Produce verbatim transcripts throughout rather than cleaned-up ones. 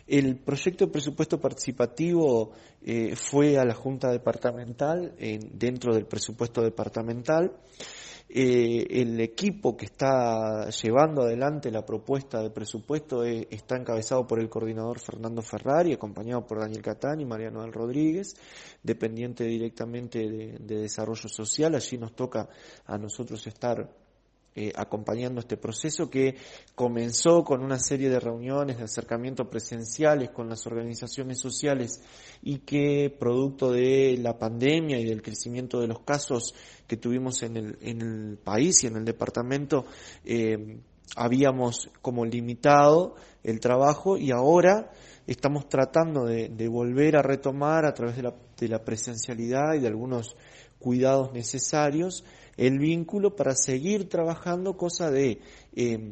El proyecto de presupuesto participativo eh, fue a la Junta Departamental, eh, dentro del presupuesto departamental. Eh, el equipo que está llevando adelante la propuesta de presupuesto eh, está encabezado por el coordinador Fernando Ferrari, acompañado por Daniel Catán y María Noel Rodríguez, dependiente directamente de, de Desarrollo Social. Allí nos toca a nosotros estar Eh, acompañando este proceso que comenzó con una serie de reuniones de acercamiento presenciales con las organizaciones sociales y que, producto de la pandemia y del crecimiento de los casos que tuvimos en el, en el país y en el departamento, eh, habíamos como limitado el trabajo, y ahora estamos tratando de, de volver a retomar a través de la, de la presencialidad y de algunos cuidados necesarios el vínculo para seguir trabajando, cosa de eh,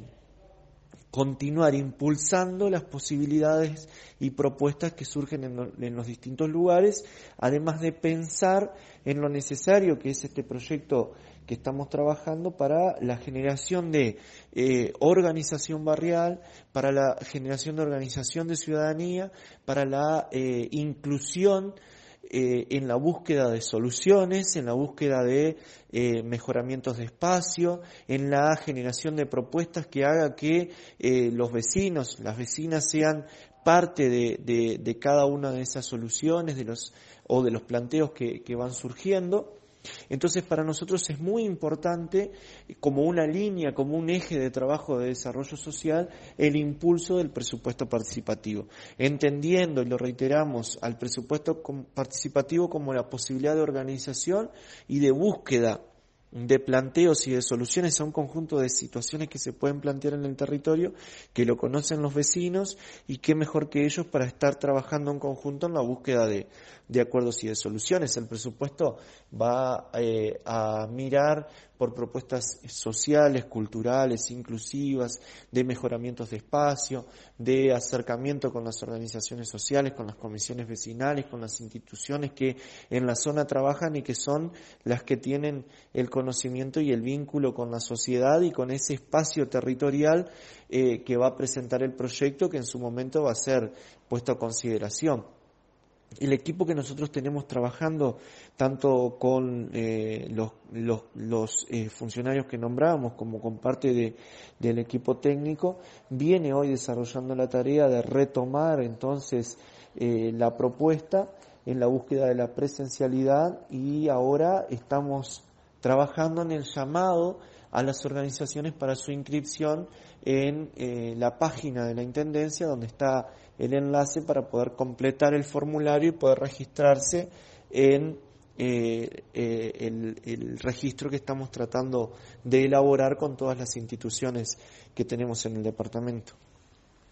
continuar impulsando las posibilidades y propuestas que surgen en, lo, en los distintos lugares, además de pensar en lo necesario que es este proyecto que estamos trabajando para la generación de eh, organización barrial, para la generación de organización de ciudadanía, para la eh, inclusión Eh, en la búsqueda de soluciones, en la búsqueda de eh, mejoramientos de espacio, en la generación de propuestas que haga que eh, los vecinos, las vecinas sean parte de, de, de cada una de esas soluciones de los, o de los planteos que, que van surgiendo. Entonces, para nosotros es muy importante, como una línea, como un eje de trabajo de desarrollo social, el impulso del presupuesto participativo, entendiendo, y lo reiteramos, al presupuesto participativo como la posibilidad de organización y de búsqueda de planteos y de soluciones a un conjunto de situaciones que se pueden plantear en el territorio, que lo conocen los vecinos, y qué mejor que ellos para estar trabajando en conjunto en la búsqueda de, de acuerdos y de soluciones. El presupuesto va eh, a mirar por propuestas sociales, culturales, inclusivas, de mejoramientos de espacio, de acercamiento con las organizaciones sociales, con las comisiones vecinales, con las instituciones que en la zona trabajan y que son las que tienen el conocimiento y el vínculo con la sociedad y con ese espacio territorial eh, que va a presentar el proyecto, que en su momento va a ser puesto a consideración. El equipo que nosotros tenemos trabajando, tanto con eh, los, los, los eh, funcionarios que nombramos como con parte de, del equipo técnico, viene hoy desarrollando la tarea de retomar entonces eh, la propuesta en la búsqueda de la presencialidad, y ahora estamos trabajando en el llamado a las organizaciones para su inscripción en eh, la página de la Intendencia, donde está el enlace para poder completar el formulario y poder registrarse en eh, eh, el, el registro que estamos tratando de elaborar con todas las instituciones que tenemos en el departamento.